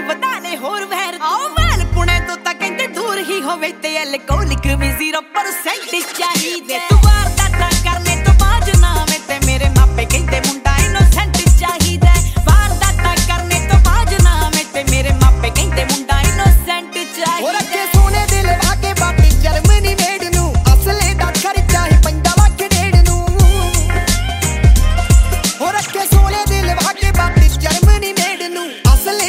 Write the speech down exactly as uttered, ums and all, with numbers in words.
ਵਧਾਲੇ ਹੋਰ ਵੈਰ ਆਓ ਵੈਲ ਪੁਣੇ ਤੋਂ ਤਾਂ ਕਹਿੰਦੇ ਦੂਰ ਹੀ ਹੋਵੇ ਤੇ ਐਲਕੋਹਲਿਕ ਵੀ ਜ਼ੀਰੋ ਪਰਸੈਂਟ ਚਾਹੀਦੇ।